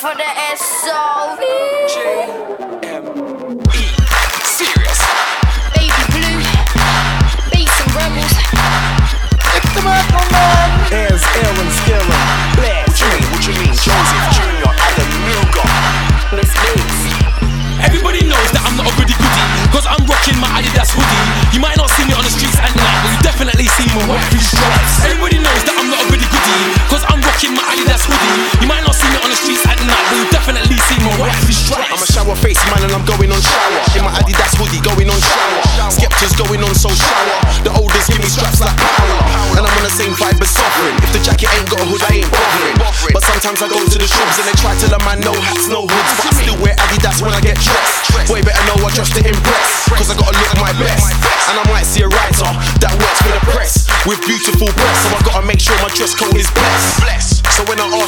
for the SOV. J-M-E. Serious. Baby blue, beats and rebels. Airs, Aaron, Skillin, Blast. What you mean? Joseph Jr. Adam Milgar. Miss Biggs. Everybody knows that I'm not a goody goody, cause I'm rocking my Adidas hoodie. You might not see me on the streets at night, but you definitely see me walk through stripes. Everybody knows that I'm not a goody goody, cause I'm rocking my Adidas hoodie. You might not see me on the streets at night, but you definitely see me walk through stripes. I'm a shower face man and I'm going on shower. In my Adidas hoodie going on shower. Skeptors going on so shower. The oldest give me straps like power. And I'm on the same vibe as Sovereign. If the jacket ain't got a hood I ain't bothering. But sometimes I go to the shops and they try to learn my no hats, no hoods. But I still wear Adidas when I get dressed. Boy better know I dress to impress, cause I gotta look my best. And I might see a writer that works for the press with beautiful breasts, so I gotta make sure my dress code is blessed. So when I ask